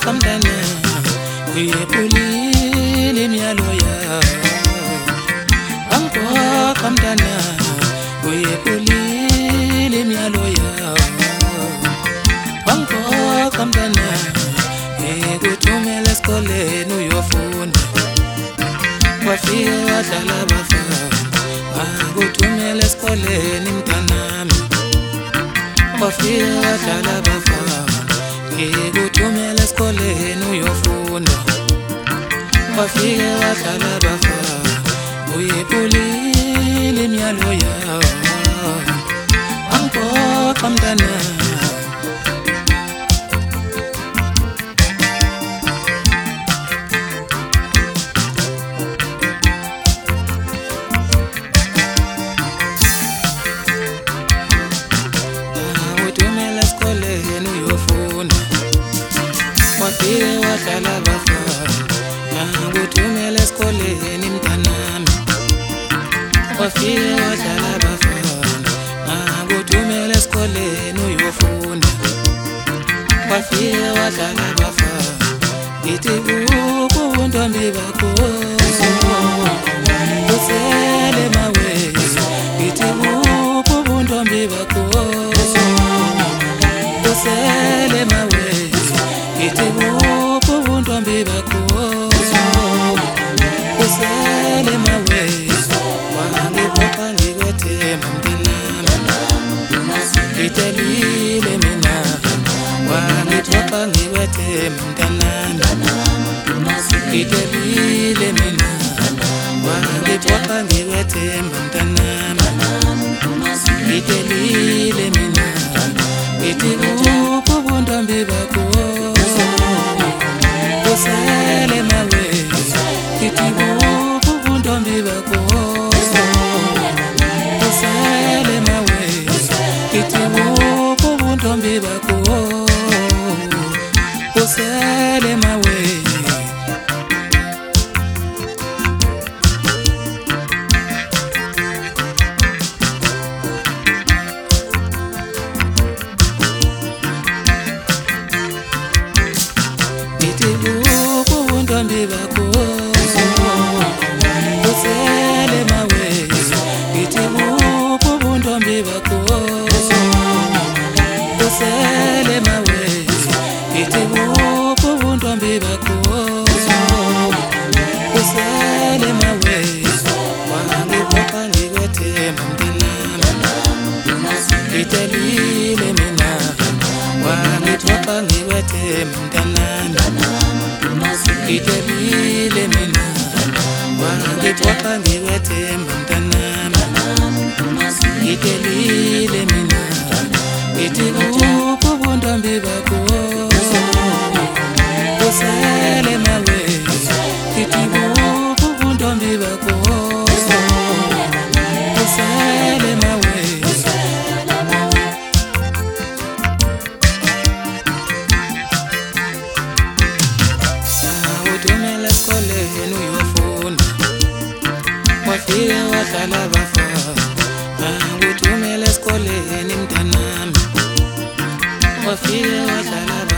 mntana uyephulile imiyalo yakho. Wangiphoxa mntana uyephulile imiyalo yakho. Wangiphoxa mntana ngikuthumela esikoleni uyofunda. Wafika wadlala abafana ngakuthumela esikoleni mntanami. Wafika wadlala abafana ngikuthumela esikoleni uyofunda. Wafika wadlala abafana uyephulile imiyalo yakho. Wangiphoxa mntana wafike wadlala abafana ngakuthumela esikoleni mntanami. Wafike wadlala abafana ngakuthumela esikoleni uyofunda. Wafike wadlala abafana ngithi kuphi ubuntombi bakho usele mawe. Ngithi kuphi ubuntombi bakho usele mawe. Ngithi kuphi ubuntombi bakho usele mawe. Wangiphoxa ngikwethemba mntanami ngitelile mina. Wangiphoxa ngikwethemba mntanami ngitelile mina. Wangiphoxa ngikwethemba mntanami ngitelile mina. Ngithi kuphi ubuntombi bakho usele mawe. Ngithi kuphi ubuntombi bakho usele mawe. Ngithi kuphi ubuntombi bakho usele mawe. Ngithi kuphi ubuntombi bakho usele mawe. Ngithi kuphi ubuntombi bakho usele mawe. Ngithi kuphi ubuntombi bakho usele mawe. Wangiphoxa ngikwethemba mntanami ngitelile mina. Wangiphoxa ngikwethemba mntanami ngitelile mina. Wangiphoxa ngikwethemba mntanami ngitelile mina. Ngithi kuphi ubuntombi bakho usele mawe. Ngithi kuphi ubuntombi bakho usele mawe. Uthumela esikoleni uyofunda. Wafike wadlala abafana ngakuthumela esikoleni mntanami. Wafike wadlala abafana